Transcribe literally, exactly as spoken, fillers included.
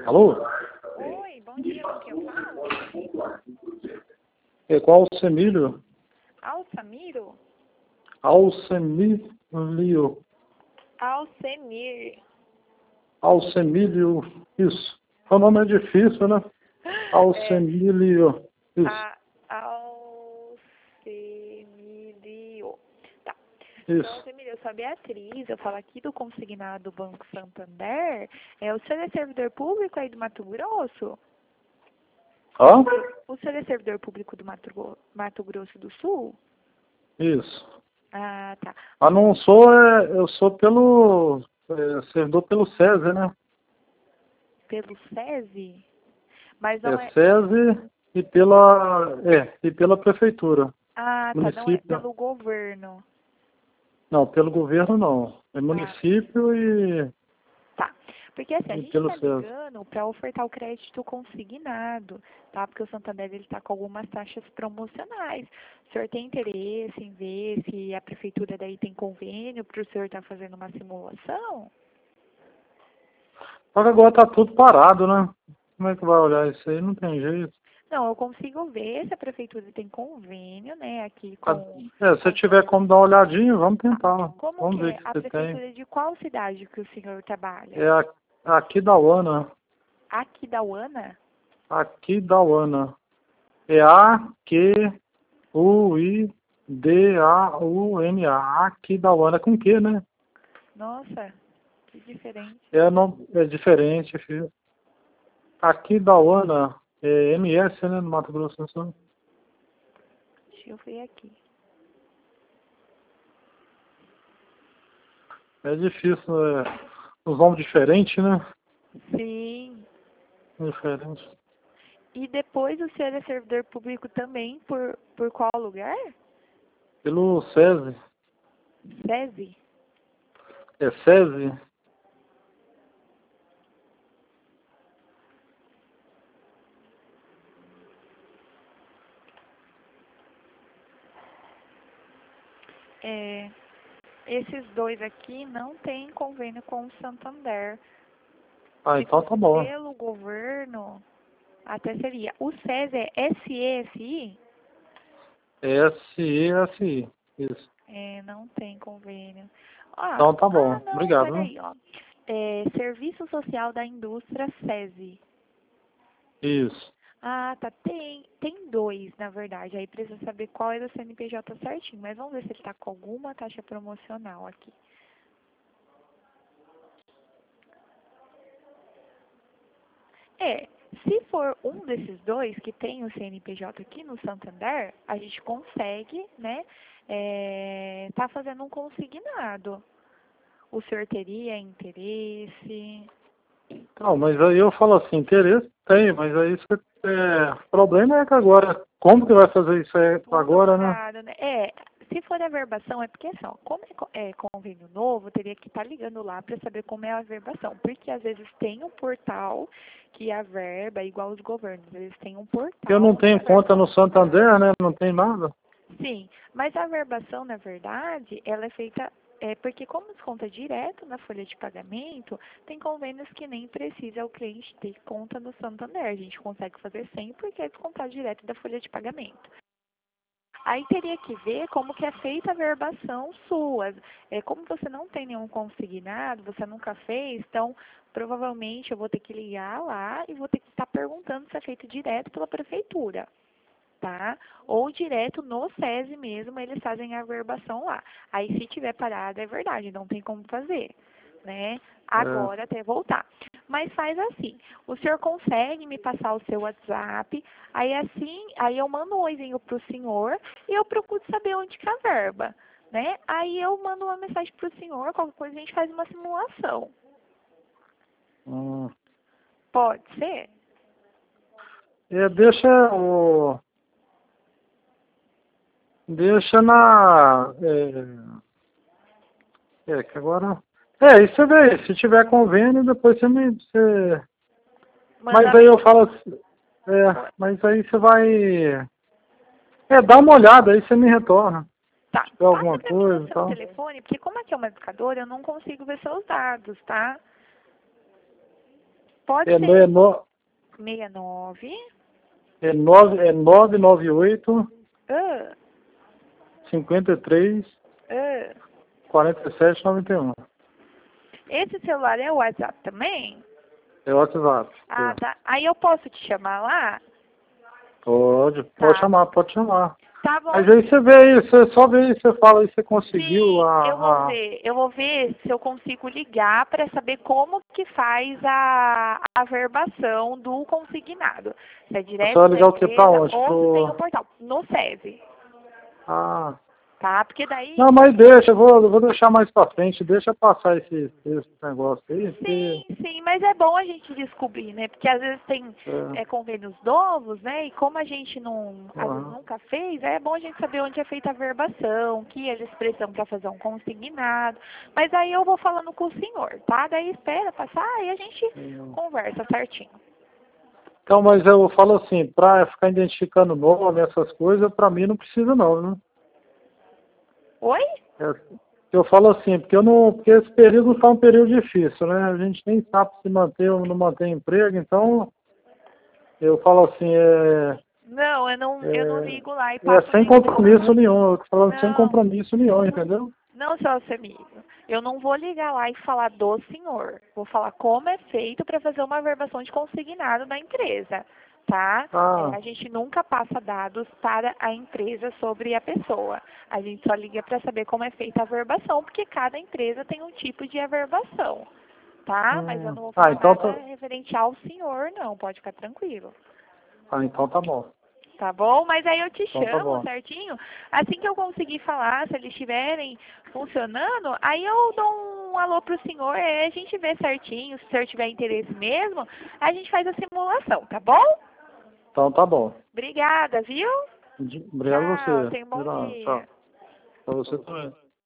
Alô? Oi, bom dia, com quem eu falo? É qual Alcemílio? Alcemiro? Alcemílio. Alcemir. Alcemílio, isso. O nome é difícil, né? Alcemílio, isso. A, Alcemílio. Tá. Isso. Então, Alcemílio, eu sou a Beatriz, eu falo aqui do consignado do Banco Santander. É, o senhor é servidor público aí do Mato Grosso? Hã? O senhor é servidor público do Mato, Gro- Mato Grosso do Sul? Isso. Ah, tá. Ah, não sou, é, eu sou pelo, é, servidor pelo SESI, né? Pelo SESI? Mas É não é... SESI e pela, é, e pela prefeitura. Ah, tá, não é Município. pelo governo. Não, pelo governo não. É Ah, município e, tá. Porque assim, a e gente pelo está SESI. ligando para ofertar o crédito consignado, tá? Porque o Santander ele está com algumas taxas promocionais. O senhor tem interesse em ver se a prefeitura daí tem convênio para o senhor estar fazendo uma simulação? Só que agora tá tudo parado, né? Como é que vai olhar isso aí? Não tem jeito. Não, eu consigo ver se a prefeitura tem convênio, né, aqui Ah, com... É, se tiver como dar uma olhadinha, vamos tentar. Como Vamos que ver é o que a você tem. prefeitura de qual cidade que o senhor trabalha? É a- aqui da UANA. Aqui da UANA? Aqui da UANA. É A Q U I D A U N A. Aqui da UANA. Com Q, né? Nossa, que diferente. É, não, é diferente, filho. Aqui da UANA é M S, né? No Mato Grosso do Sul. Deixa eu ver aqui. É difícil, é. Os nomes diferentes, né? Sim. Diferente. E depois o senhor é servidor público também por, por qual lugar? Pelo SESI. SESI? É SESI? É, esses dois aqui não têm convênio com o Santander. Ah, Se então tá fosse bom. pelo governo, até seria. O SESI é S E S I? S E S I. Isso. É, não tem convênio. Ah, Então tá ah, bom. não, Obrigado, viu? peraí, ó. É, Serviço Social da Indústria SESI. Isso. Ah, tá. Tem, tem dois, na verdade. Aí precisa saber qual é do C N P J certinho. Mas vamos ver se ele tá com alguma taxa promocional aqui. É, se for um desses dois que tem o C N P J aqui no Santander, a gente consegue, né, é, tá fazendo um consignado. O senhor teria interesse? Não, mas aí eu falo assim, interesse tem, mas aí você, é, o problema é que agora, como que vai fazer isso aí Tudo agora, né? parado, né? É, se for a verbação, é porque assim, ó, como é, co- é convênio novo, teria que estar ligando lá para saber como é a verbação. Porque às vezes tem um portal que a verba é igual aos governos, eles têm um Eu portal não onde a tenho conta verba no sai. Santander, né? Não tem nada. Sim, mas a verbação, na verdade, ela é feita, é, porque como desconta direto na folha de pagamento, tem convênios que nem precisa o cliente ter conta no Santander. A gente consegue fazer sem porque é descontar direto da folha de pagamento. Aí teria que ver como que é feita a verbação sua. É, como você não tem nenhum consignado, você nunca fez, então provavelmente eu vou ter que ligar lá e vou ter que estar perguntando se é feito direto pela prefeitura, tá? Ou direto no SESI mesmo, eles fazem a verbação lá. Aí se tiver parada, é verdade, não tem como fazer, né? É. Agora até voltar. Mas faz assim, o senhor consegue me passar o seu WhatsApp, aí assim, aí eu mando um oizinho pro senhor e eu procuro saber onde que é a verba, né? Aí eu mando uma mensagem pro senhor, qualquer coisa a gente faz uma simulação. Hum. Pode ser? É, deixa o. Deixa na. É, é que agora. É, isso você vê. Se tiver convênio, depois você me. Você... Mas Manda aí eu falo assim. É, mas aí você vai. É, dá uma olhada aí, você me retorna. Tá, Se tiver passa alguma pra mim o coisa e seu tal. telefone, porque como aqui é uma educadora, eu não consigo ver seus dados, tá? Pode É, ser no, é, no, sessenta e nove. é, nove, é nove nove oito, Ah, cinquenta e três, ah. quarenta e sete, noventa e um. Esse celular é o WhatsApp também? É o WhatsApp. Ah, É. tá. Aí eu posso te chamar lá? Pode, pode Tá. chamar, pode chamar. Tá bom. Mas aí você vê aí, você só vê aí, você fala aí, você conseguiu Sim, eu vou a... a... ver. Eu vou ver se eu consigo ligar para saber como que faz a, a averbação do consignado. Se é Você direto vai da ligar o que pra empresa onde? ou se tem o Pro... portal. No SESI, Ah... tá? Porque daí... Não, mas deixa, eu vou, eu vou deixar mais pra frente, deixa passar esse, esse negócio aí, porque... Sim, sim, mas é bom a gente descobrir, né? Porque às vezes tem É, é, convênios novos, né? E como a gente não, às vezes aham. nunca fez, é bom a gente saber onde é feita a verbação, que eles precisam para fazer um consignado. Mas aí eu vou falando com o senhor, tá? Daí espera passar e a gente Hum. conversa certinho. Então, mas eu falo assim, pra ficar identificando nome, essas coisas, pra mim não precisa não, né? Oi? É, eu falo assim, porque, eu não, porque esse período está um período difícil, né? A gente nem sabe se manter ou não manter emprego, então eu falo assim, é, Não, eu não, eu não é, ligo lá e é passo sem nem pro... compromisso nenhum, eu tô falando sem Não. compromisso nenhum, entendeu? Não, seu amigo. Eu não vou ligar lá e falar do senhor. Vou falar como é feito para fazer uma verbação de consignado da empresa, tá? É, Ah, a gente nunca passa dados para a empresa sobre a pessoa. A gente só liga para saber como é feita a verbação, porque cada empresa tem um tipo de averbação, tá? Mas eu hum, não vou ah, falar então nada tá, referente ao senhor, não. Pode ficar tranquilo. ah, então tá bom, Tá bom? Mas aí eu te então tá chamo bom. certinho. Assim que eu conseguir falar, se eles estiverem funcionando, aí eu dou um alô pro senhor, aí a gente vê certinho. Se o senhor tiver interesse mesmo, a gente faz a simulação, tá bom? Então tá bom. Obrigada, viu? De- Obrigado a Tchau, você. tenha um bom Tchau. dia. Pra você também.